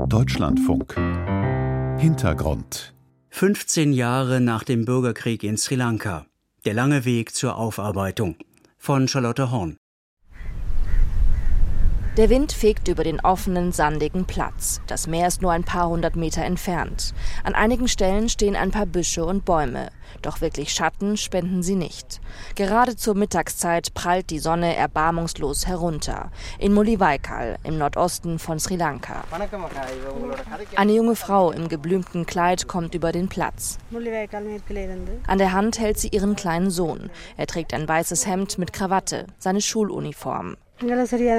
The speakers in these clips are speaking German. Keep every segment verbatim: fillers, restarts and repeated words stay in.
Deutschlandfunk. Hintergrund. fünfzehn Jahre nach dem Bürgerkrieg in Sri Lanka. Der lange Weg zur Aufarbeitung. Von Charlotte Horn. Der Wind fegt über den offenen, sandigen Platz. Das Meer ist nur ein paar hundert Meter entfernt. An einigen Stellen stehen ein paar Büsche und Bäume. Doch wirklich Schatten spenden sie nicht. Gerade zur Mittagszeit prallt die Sonne erbarmungslos herunter. In Mullivaikkal, im Nordosten von Sri Lanka. Eine junge Frau im geblümten Kleid kommt über den Platz. An der Hand hält sie ihren kleinen Sohn. Er trägt ein weißes Hemd mit Krawatte, seine Schuluniform. Hier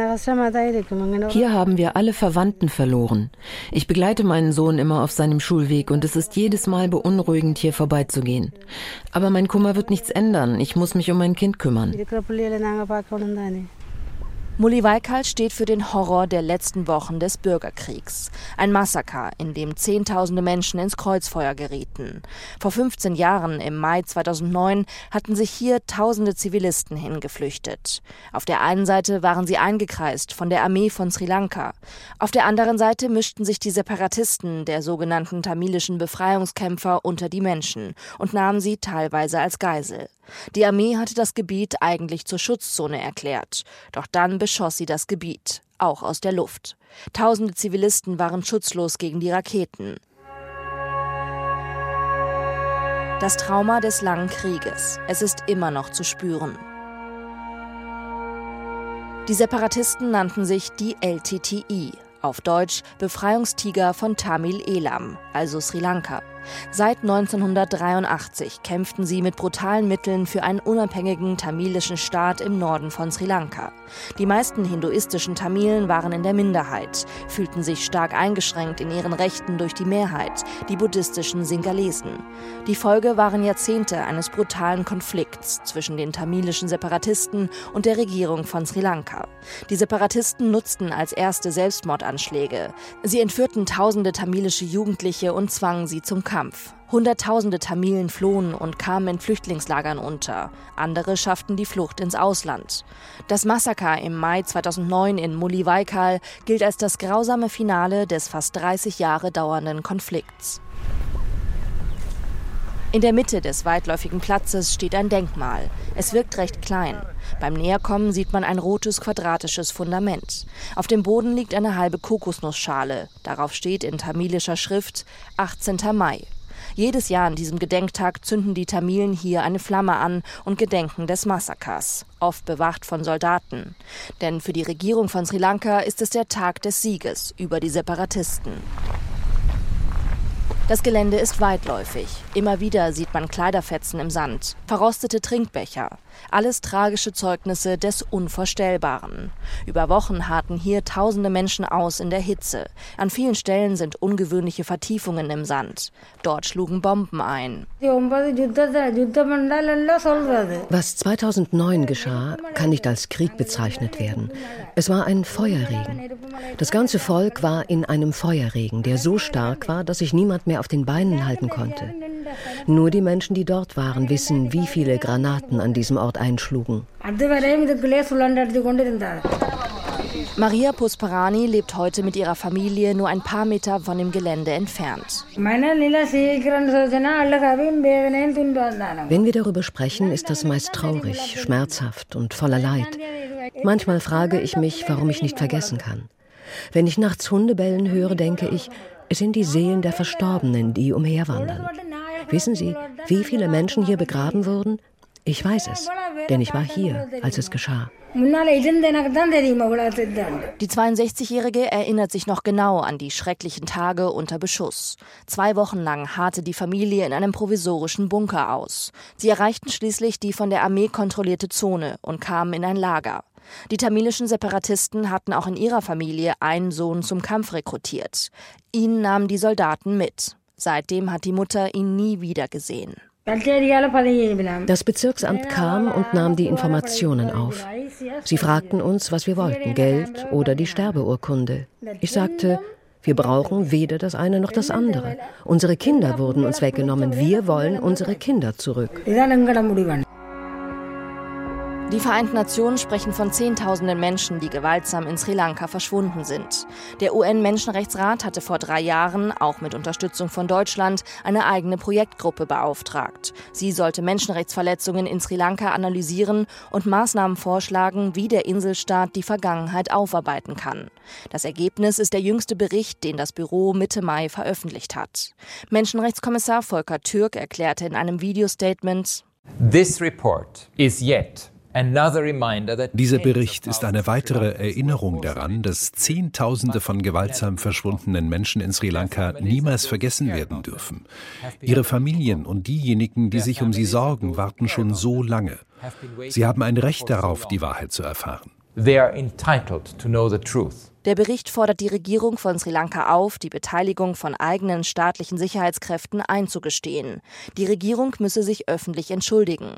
haben wir alle Verwandten verloren. Ich begleite meinen Sohn immer auf seinem Schulweg und es ist jedes Mal beunruhigend, hier vorbeizugehen. Aber mein Kummer wird nichts ändern. Ich muss mich um mein Kind kümmern. Mullivaikkal steht für den Horror der letzten Wochen des Bürgerkriegs. Ein Massaker, in dem Zehntausende Menschen ins Kreuzfeuer gerieten. Vor fünfzehn Jahren, im Mai zweitausendneun, hatten sich hier tausende Zivilisten hingeflüchtet. Auf der einen Seite waren sie eingekreist von der Armee von Sri Lanka. Auf der anderen Seite mischten sich die Separatisten der sogenannten tamilischen Befreiungskämpfer unter die Menschen und nahmen sie teilweise als Geisel. Die Armee hatte das Gebiet eigentlich zur Schutzzone erklärt. Doch dann beschoss sie das Gebiet, auch aus der Luft. Tausende Zivilisten waren schutzlos gegen die Raketen. Das Trauma des langen Krieges. Es ist immer noch zu spüren. Die Separatisten nannten sich die L T T I, auf Deutsch Befreiungstiger von Tamil Elam, also Sri Lanka. Seit neunzehnhundertdreiundachtzig kämpften sie mit brutalen Mitteln für einen unabhängigen tamilischen Staat im Norden von Sri Lanka. Die meisten hinduistischen Tamilen waren in der Minderheit, fühlten sich stark eingeschränkt in ihren Rechten durch die Mehrheit, die buddhistischen Singalesen. Die Folge waren Jahrzehnte eines brutalen Konflikts zwischen den tamilischen Separatisten und der Regierung von Sri Lanka. Die Separatisten nutzten als erste Selbstmordanschläge. Sie entführten tausende tamilische Jugendliche und zwangen sie zum Kampf. Hunderttausende Tamilen flohen und kamen in Flüchtlingslagern unter. Andere schafften die Flucht ins Ausland. Das Massaker im Mai zweitausendneun in Mullivaikkal gilt als das grausame Finale des fast dreißig Jahre dauernden Konflikts. In der Mitte des weitläufigen Platzes steht ein Denkmal. Es wirkt recht klein. Beim Näherkommen sieht man ein rotes, quadratisches Fundament. Auf dem Boden liegt eine halbe Kokosnussschale. Darauf steht in tamilischer Schrift achtzehnten Mai. Jedes Jahr an diesem Gedenktag zünden die Tamilen hier eine Flamme an und gedenken des Massakers, oft bewacht von Soldaten. Denn für die Regierung von Sri Lanka ist es der Tag des Sieges über die Separatisten. Das Gelände ist weitläufig. Immer wieder sieht man Kleiderfetzen im Sand, verrostete Trinkbecher. Alles tragische Zeugnisse des Unvorstellbaren. Über Wochen harrten hier tausende Menschen aus in der Hitze. An vielen Stellen sind ungewöhnliche Vertiefungen im Sand. Dort schlugen Bomben ein. Was zweitausendneun geschah, kann nicht als Krieg bezeichnet werden. Es war ein Feuerregen. Das ganze Volk war in einem Feuerregen, der so stark war, dass sich niemand mehr auf den Beinen halten konnte. Nur die Menschen, die dort waren, wissen, wie viele Granaten an diesem Ort einschlugen. Maria Pusparani lebt heute mit ihrer Familie nur ein paar Meter von dem Gelände entfernt. Wenn wir darüber sprechen, ist das meist traurig, schmerzhaft und voller Leid. Manchmal frage ich mich, warum ich nicht vergessen kann. Wenn ich nachts Hunde bellen höre, denke ich, es sind die Seelen der Verstorbenen, die umherwandern. Wissen Sie, wie viele Menschen hier begraben wurden? Ich weiß es, denn ich war hier, als es geschah. Die zweiundsechzigjährige erinnert sich noch genau an die schrecklichen Tage unter Beschuss. Zwei Wochen lang harrte die Familie in einem provisorischen Bunker aus. Sie erreichten schließlich die von der Armee kontrollierte Zone und kamen in ein Lager. Die tamilischen Separatisten hatten auch in ihrer Familie einen Sohn zum Kampf rekrutiert. Ihn nahmen die Soldaten mit. Seitdem hat die Mutter ihn nie wieder gesehen. Das Bezirksamt kam und nahm die Informationen auf. Sie fragten uns, was wir wollten, Geld oder die Sterbeurkunde. Ich sagte, wir brauchen weder das eine noch das andere. Unsere Kinder wurden uns weggenommen. Wir wollen unsere Kinder zurück. Die Vereinten Nationen sprechen von Zehntausenden Menschen, die gewaltsam in Sri Lanka verschwunden sind. Der U N-Menschenrechtsrat hatte vor drei Jahren, auch mit Unterstützung von Deutschland, eine eigene Projektgruppe beauftragt. Sie sollte Menschenrechtsverletzungen in Sri Lanka analysieren und Maßnahmen vorschlagen, wie der Inselstaat die Vergangenheit aufarbeiten kann. Das Ergebnis ist der jüngste Bericht, den das Büro Mitte Mai veröffentlicht hat. Menschenrechtskommissar Volker Türk erklärte in einem Videostatement: This report is yet Dieser Bericht ist eine weitere Erinnerung daran, dass Zehntausende von gewaltsam verschwundenen Menschen in Sri Lanka niemals vergessen werden dürfen. Ihre Familien und diejenigen, die sich um sie sorgen, warten schon so lange. Sie haben ein Recht darauf, die Wahrheit zu erfahren. They are entitled to know the truth. Der Bericht fordert die Regierung von Sri Lanka auf, die Beteiligung von eigenen staatlichen Sicherheitskräften einzugestehen. Die Regierung müsse sich öffentlich entschuldigen.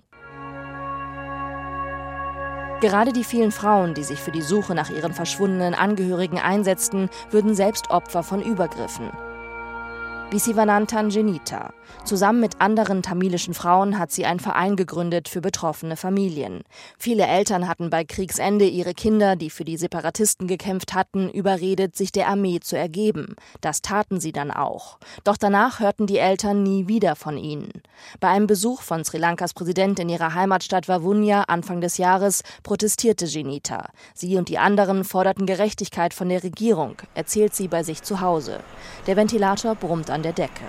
Gerade die vielen Frauen, die sich für die Suche nach ihren verschwundenen Angehörigen einsetzten, würden selbst Opfer von Übergriffen. Wie Sivananthan Genita. Zusammen mit anderen tamilischen Frauen hat sie einen Verein gegründet für betroffene Familien. Viele Eltern hatten bei Kriegsende ihre Kinder, die für die Separatisten gekämpft hatten, überredet, sich der Armee zu ergeben. Das taten sie dann auch. Doch danach hörten die Eltern nie wieder von ihnen. Bei einem Besuch von Sri Lankas Präsident in ihrer Heimatstadt Vavuniya Anfang des Jahres protestierte Genita. Sie und die anderen forderten Gerechtigkeit von der Regierung, erzählt sie bei sich zu Hause. Der Ventilator brummt an der Decke.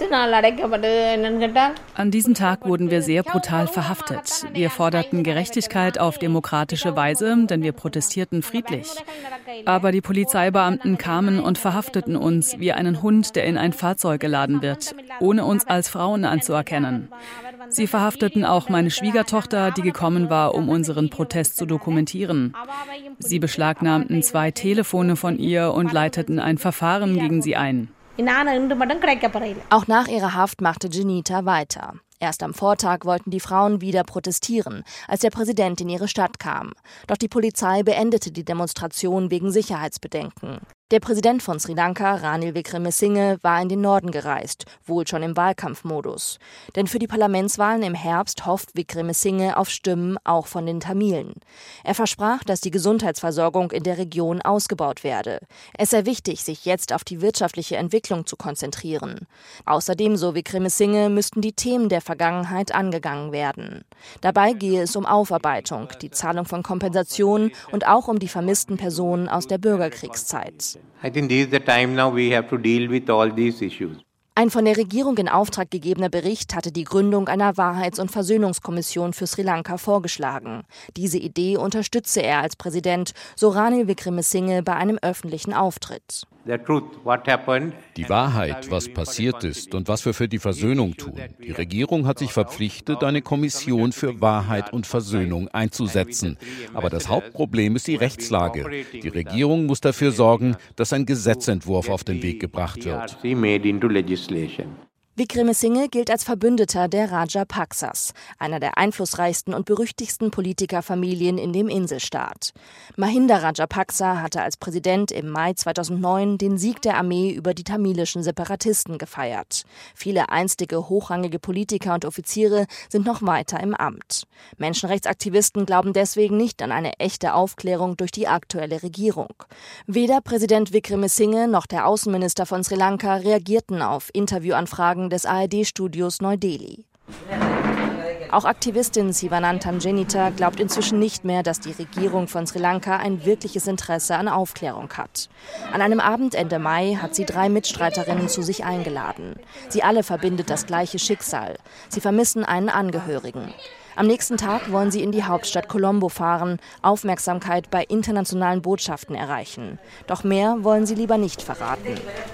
An diesem Tag wurden wir sehr brutal verhaftet. Wir forderten Gerechtigkeit auf demokratische Weise, denn wir protestierten friedlich. Aber die Polizeibeamten kamen und verhafteten uns wie einen Hund, der in ein Fahrzeug geladen wird, ohne uns als Frauen anzuerkennen. Sie verhafteten auch meine Schwiegertochter, die gekommen war, um unseren Protest zu dokumentieren. Sie beschlagnahmten zwei Telefone von ihr und leiteten ein Verfahren gegen sie ein. Auch nach ihrer Haft machte Genita weiter. Erst am Vortag wollten die Frauen wieder protestieren, als der Präsident in ihre Stadt kam. Doch die Polizei beendete die Demonstration wegen Sicherheitsbedenken. Der Präsident von Sri Lanka, Ranil Wickremesinghe, war in den Norden gereist, wohl schon im Wahlkampfmodus. Denn für die Parlamentswahlen im Herbst hofft Wickremesinghe auf Stimmen auch von den Tamilen. Er versprach, dass die Gesundheitsversorgung in der Region ausgebaut werde. Es sei wichtig, sich jetzt auf die wirtschaftliche Entwicklung zu konzentrieren. Außerdem, so Wickremesinghe, müssten die Themen der Vergangenheit angegangen werden. Dabei gehe es um Aufarbeitung, die Zahlung von Kompensationen und auch um die vermissten Personen aus der Bürgerkriegszeit. I think this is the time now we have to deal with all these issues. Ein von der Regierung in Auftrag gegebener Bericht hatte die Gründung einer Wahrheits- und Versöhnungskommission für Sri Lanka vorgeschlagen. Diese Idee unterstütze er als Präsident, so Ranil Wickremesinghe bei einem öffentlichen Auftritt. Die Wahrheit, was passiert ist und was wir für die Versöhnung tun. Die Regierung hat sich verpflichtet, eine Kommission für Wahrheit und Versöhnung einzusetzen. Aber das Hauptproblem ist die Rechtslage. Die Regierung muss dafür sorgen, dass ein Gesetzentwurf auf den Weg gebracht wird. Wickremesinghe gilt als Verbündeter der Rajapaksas, einer der einflussreichsten und berüchtigsten Politikerfamilien in dem Inselstaat. Mahinda Rajapaksa hatte als Präsident im Mai zweitausendneun den Sieg der Armee über die tamilischen Separatisten gefeiert. Viele einstige hochrangige Politiker und Offiziere sind noch weiter im Amt. Menschenrechtsaktivisten glauben deswegen nicht an eine echte Aufklärung durch die aktuelle Regierung. Weder Präsident Wickremesinghe noch der Außenminister von Sri Lanka reagierten auf Interviewanfragen des A R D-Studios Neu-Delhi. Auch Aktivistin Sivananthan Genita glaubt inzwischen nicht mehr, dass die Regierung von Sri Lanka ein wirkliches Interesse an Aufklärung hat. An einem Abend Ende Mai hat sie drei Mitstreiterinnen zu sich eingeladen. Sie alle verbindet das gleiche Schicksal. Sie vermissen einen Angehörigen. Am nächsten Tag wollen sie in die Hauptstadt Colombo fahren, Aufmerksamkeit bei internationalen Botschaften erreichen. Doch mehr wollen sie lieber nicht verraten.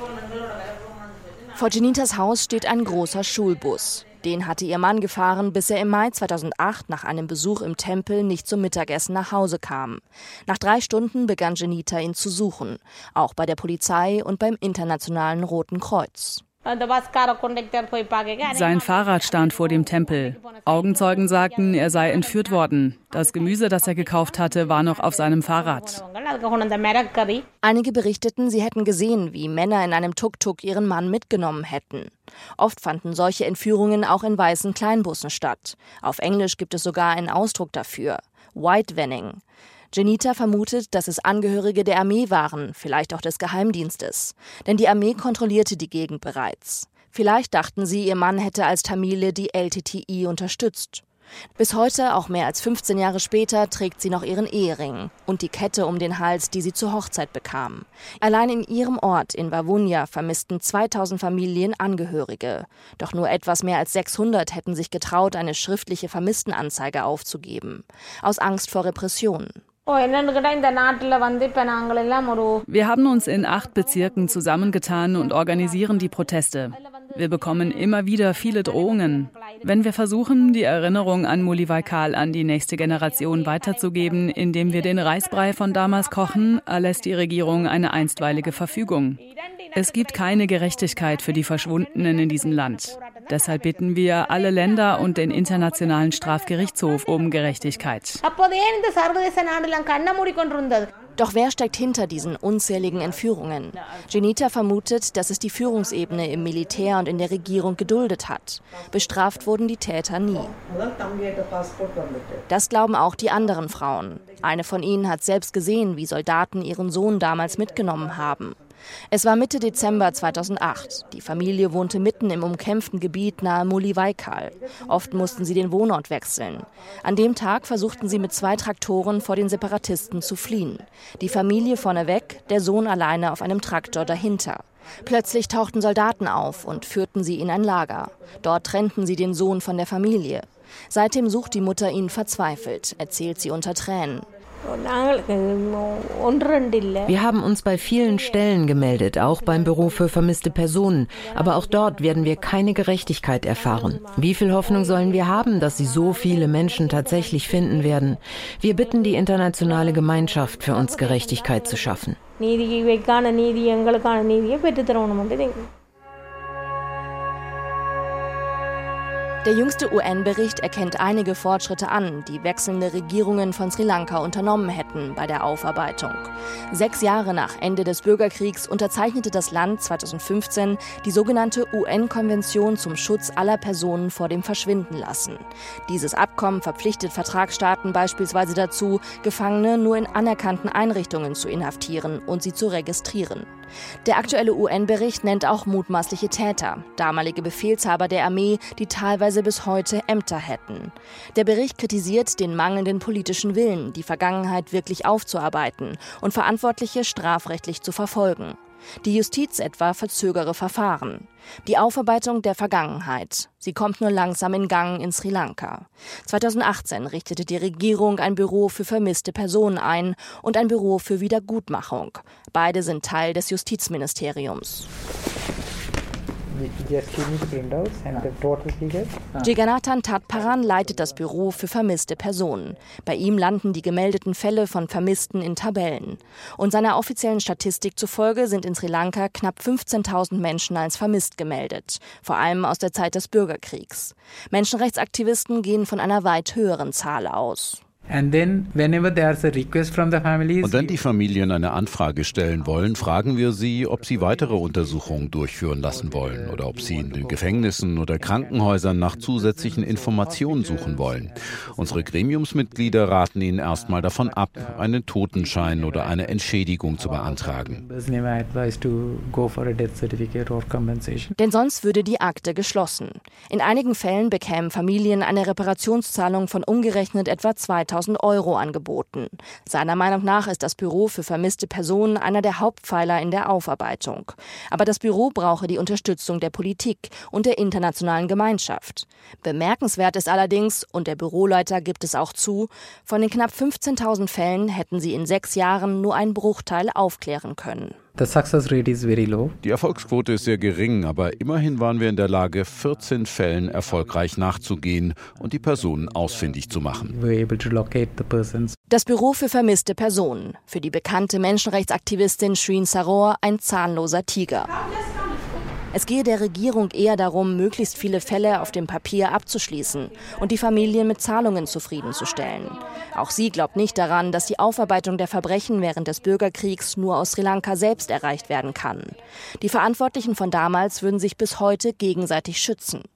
Vor Genitas Haus steht ein großer Schulbus. Den hatte ihr Mann gefahren, bis er im Mai zweitausendacht nach einem Besuch im Tempel nicht zum Mittagessen nach Hause kam. Nach drei Stunden begann Genita ihn zu suchen, auch bei der Polizei und beim Internationalen Roten Kreuz. Sein Fahrrad stand vor dem Tempel. Augenzeugen sagten, er sei entführt worden. Das Gemüse, das er gekauft hatte, war noch auf seinem Fahrrad. Einige berichteten, sie hätten gesehen, wie Männer in einem Tuk-Tuk ihren Mann mitgenommen hätten. Oft fanden solche Entführungen auch in weißen Kleinbussen statt. Auf Englisch gibt es sogar einen Ausdruck dafür. Whitevanning. Genita vermutet, dass es Angehörige der Armee waren, vielleicht auch des Geheimdienstes. Denn die Armee kontrollierte die Gegend bereits. Vielleicht dachten sie, ihr Mann hätte als Tamile die L T T I unterstützt. Bis heute, auch mehr als fünfzehn Jahre später, trägt sie noch ihren Ehering und die Kette um den Hals, die sie zur Hochzeit bekam. Allein in ihrem Ort in Vavuniya vermissten zweitausend Familien Angehörige. Doch nur etwas mehr als sechshundert hätten sich getraut, eine schriftliche Vermisstenanzeige aufzugeben. Aus Angst vor Repressionen. Wir haben uns in acht Bezirken zusammengetan und organisieren die Proteste. Wir bekommen immer wieder viele Drohungen. Wenn wir versuchen, die Erinnerung an Muliwaikal an die nächste Generation weiterzugeben, indem wir den Reisbrei von damals kochen, erlässt die Regierung eine einstweilige Verfügung. Es gibt keine Gerechtigkeit für die Verschwundenen in diesem Land. Deshalb bitten wir alle Länder und den Internationalen Strafgerichtshof um Gerechtigkeit. Doch wer steckt hinter diesen unzähligen Entführungen? Genita vermutet, dass es die Führungsebene im Militär und in der Regierung geduldet hat. Bestraft wurden die Täter nie. Das glauben auch die anderen Frauen. Eine von ihnen hat selbst gesehen, wie Soldaten ihren Sohn damals mitgenommen haben. Es war Mitte Dezember zweitausendacht. Die Familie wohnte mitten im umkämpften Gebiet nahe Muliwaikal. Oft mussten sie den Wohnort wechseln. An dem Tag versuchten sie mit zwei Traktoren vor den Separatisten zu fliehen. Die Familie vorneweg, der Sohn alleine auf einem Traktor dahinter. Plötzlich tauchten Soldaten auf und führten sie in ein Lager. Dort trennten sie den Sohn von der Familie. Seitdem sucht die Mutter ihn verzweifelt, erzählt sie unter Tränen. Wir haben uns bei vielen Stellen gemeldet, auch beim Büro für vermisste Personen. Aber auch dort werden wir keine Gerechtigkeit erfahren. Wie viel Hoffnung sollen wir haben, dass sie so viele Menschen tatsächlich finden werden? Wir bitten die internationale Gemeinschaft, für uns Gerechtigkeit zu schaffen. Der jüngste U N-Bericht erkennt einige Fortschritte an, die wechselnde Regierungen von Sri Lanka unternommen hätten bei der Aufarbeitung. Sechs Jahre nach Ende des Bürgerkriegs unterzeichnete das Land zweitausendfünfzehn die sogenannte U N-Konvention zum Schutz aller Personen vor dem Verschwindenlassen. Dieses Abkommen verpflichtet Vertragsstaaten beispielsweise dazu, Gefangene nur in anerkannten Einrichtungen zu inhaftieren und sie zu registrieren. Der aktuelle U N-Bericht nennt auch mutmaßliche Täter, damalige Befehlshaber der Armee, die teilweise bis heute Ämter hätten. Der Bericht kritisiert den mangelnden politischen Willen, die Vergangenheit wirklich aufzuarbeiten und Verantwortliche strafrechtlich zu verfolgen. Die Justiz etwa verzögere Verfahren. Die Aufarbeitung der Vergangenheit. Sie kommt nur langsam in Gang in Sri Lanka. zweitausendachtzehn richtete die Regierung ein Büro für vermisste Personen ein und ein Büro für Wiedergutmachung. Beide sind Teil des Justizministeriums. Jigannathan Tadparan leitet das Büro für vermisste Personen. Bei ihm landen die gemeldeten Fälle von Vermissten in Tabellen. Und seiner offiziellen Statistik zufolge sind in Sri Lanka knapp fünfzehntausend Menschen als vermisst gemeldet, vor allem aus der Zeit des Bürgerkriegs. Menschenrechtsaktivisten gehen von einer weit höheren Zahl aus. Und wenn die Familien eine Anfrage stellen wollen, fragen wir sie, ob sie weitere Untersuchungen durchführen lassen wollen oder ob sie in den Gefängnissen oder Krankenhäusern nach zusätzlichen Informationen suchen wollen. Unsere Gremiumsmitglieder raten ihnen erstmal davon ab, einen Totenschein oder eine Entschädigung zu beantragen. Denn sonst würde die Akte geschlossen. In einigen Fällen bekämen Familien eine Reparationszahlung von umgerechnet etwa zweitausend Euro angeboten. Seiner Meinung nach ist das Büro für vermisste Personen einer der Hauptpfeiler in der Aufarbeitung. Aber das Büro brauche die Unterstützung der Politik und der internationalen Gemeinschaft. Bemerkenswert ist allerdings, und der Büroleiter gibt es auch zu, von den knapp fünfzehntausend Fällen hätten sie in sechs Jahren nur einen Bruchteil aufklären können. Die Erfolgsquote ist sehr gering, aber immerhin waren wir in der Lage, vierzehn Fällen erfolgreich nachzugehen und die Personen ausfindig zu machen. Das Büro für vermisste Personen. Für die bekannte Menschenrechtsaktivistin Shreen Saror ein zahnloser Tiger. Es gehe der Regierung eher darum, möglichst viele Fälle auf dem Papier abzuschließen und die Familien mit Zahlungen zufriedenzustellen. Auch sie glaubt nicht daran, dass die Aufarbeitung der Verbrechen während des Bürgerkriegs nur aus Sri Lanka selbst erreicht werden kann. Die Verantwortlichen von damals würden sich bis heute gegenseitig schützen.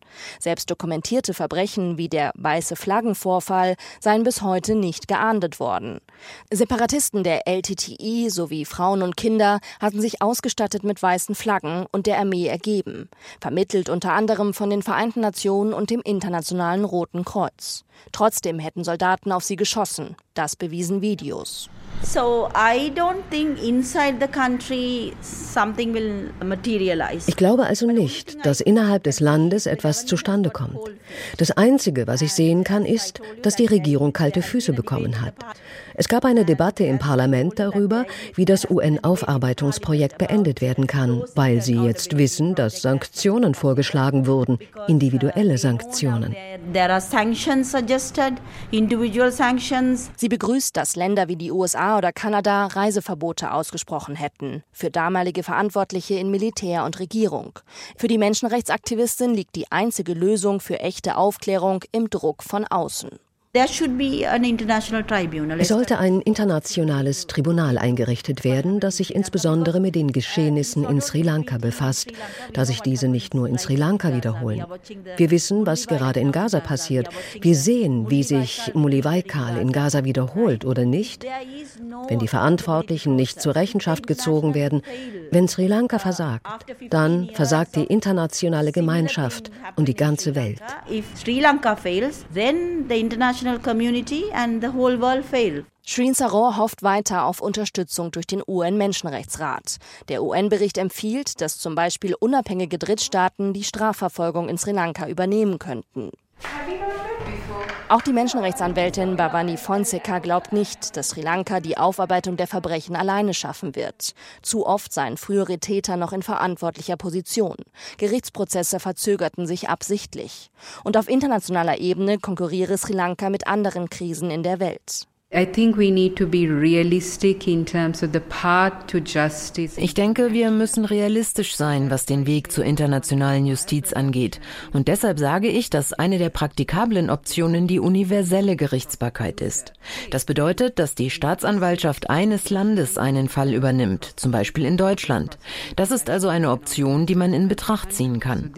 Selbst dokumentierte Verbrechen wie der weiße Flaggenvorfall seien bis heute nicht geahndet worden. Separatisten der L T T I sowie Frauen und Kinder hatten sich ausgestattet mit weißen Flaggen und der Armee ergeben, vermittelt unter anderem von den Vereinten Nationen und dem Internationalen Roten Kreuz. Trotzdem hätten Soldaten auf sie geschossen. Das bewiesen Videos. So I don't think inside the country something will materialize. Ich glaube also nicht, dass innerhalb des Landes etwas zustande kommt. Das Einzige, was ich sehen kann, ist, dass die Regierung kalte Füße bekommen hat. Es gab eine Debatte im Parlament darüber, wie das U N-Aufarbeitungsprojekt beendet werden kann, weil sie jetzt wissen, dass Sanktionen vorgeschlagen wurden, individuelle Sanktionen. There are sanctions suggested, individual sanctions. Sie begrüßt, dass Länder wie die U S A oder Kanada Reiseverbote ausgesprochen hätten, für damalige Verantwortliche in Militär und Regierung. Für die Menschenrechtsaktivistin liegt die einzige Lösung für echte Aufklärung im Druck von außen. There should be an international tribunal. Es sollte ein internationales Tribunal eingerichtet werden, das sich insbesondere mit den Geschehnissen in Sri Lanka befasst, da sich diese nicht nur in Sri Lanka wiederholen. Wir wissen, was gerade in Gaza passiert. Wir sehen, wie sich Muliwaikal in Gaza wiederholt oder nicht. Wenn die Verantwortlichen nicht zur Rechenschaft gezogen werden, wenn Sri Lanka versagt, dann versagt die internationale Gemeinschaft und die ganze Welt. If Sri Lanka fails, then the international community and the whole world fail. Shireen Saror hofft weiter auf Unterstützung durch den U N-Menschenrechtsrat. Der U N-Bericht empfiehlt, dass zum Beispiel unabhängige Drittstaaten die Strafverfolgung in Sri Lanka übernehmen könnten. Auch die Menschenrechtsanwältin Bhavani Fonseca glaubt nicht, dass Sri Lanka die Aufarbeitung der Verbrechen alleine schaffen wird. Zu oft seien frühere Täter noch in verantwortlicher Position. Gerichtsprozesse verzögerten sich absichtlich. Und auf internationaler Ebene konkurriere Sri Lanka mit anderen Krisen in der Welt. Ich denke, wir müssen realistisch sein, was den Weg zur internationalen Justiz angeht. Und deshalb sage ich, dass eine der praktikablen Optionen die universelle Gerichtsbarkeit ist. Das bedeutet, dass die Staatsanwaltschaft eines Landes einen Fall übernimmt, zum Beispiel in Deutschland. Das ist also eine Option, die man in Betracht ziehen kann.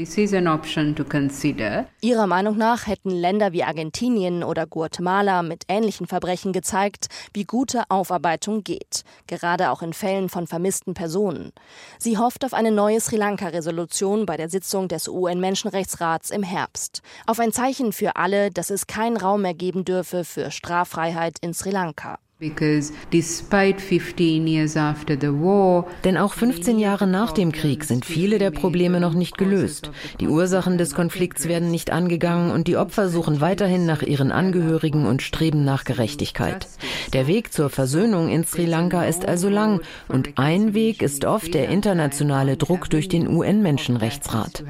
Ihrer Meinung nach hätten Länder wie Argentinien oder Guatemala mit ähnlichen Verbrechen gezeigt, wie gute Aufarbeitung geht, gerade auch in Fällen von vermissten Personen. Sie hofft auf eine neue Sri Lanka-Resolution bei der Sitzung des U N-Menschenrechtsrats im Herbst. Auf ein Zeichen für alle, dass es keinen Raum mehr geben dürfe für Straffreiheit in Sri Lanka. Because despite fifteen years after the war, denn auch fünfzehn Jahre nach dem Krieg sind viele der Probleme noch nicht gelöst. Die Ursachen des Konflikts werden nicht angegangen und die Opfer suchen weiterhin nach ihren Angehörigen und streben nach Gerechtigkeit. Der Weg zur Versöhnung in Sri Lanka ist also lang und ein Weg ist oft der internationale Druck durch den U N-Menschenrechtsrat.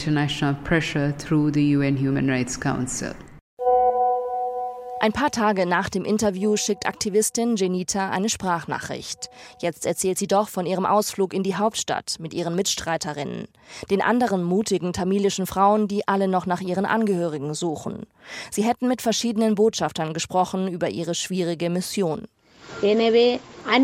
Ein paar Tage nach dem Interview schickt Aktivistin Jenita eine Sprachnachricht. Jetzt erzählt sie doch von ihrem Ausflug in die Hauptstadt mit ihren Mitstreiterinnen, den anderen mutigen tamilischen Frauen, die alle noch nach ihren Angehörigen suchen. Sie hätten mit verschiedenen Botschaftern gesprochen über ihre schwierige Mission. Wir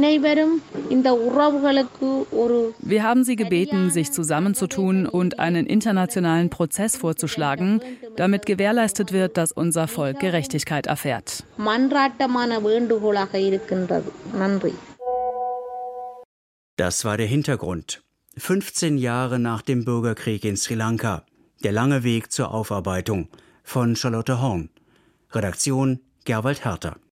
haben sie gebeten, sich zusammenzutun und einen internationalen Prozess vorzuschlagen, damit gewährleistet wird, dass unser Volk Gerechtigkeit erfährt. Das war der Hintergrund. fünfzehn Jahre nach dem Bürgerkrieg in Sri Lanka. Der lange Weg zur Aufarbeitung. Von Charlotte Horn. Redaktion Gerwald Herter.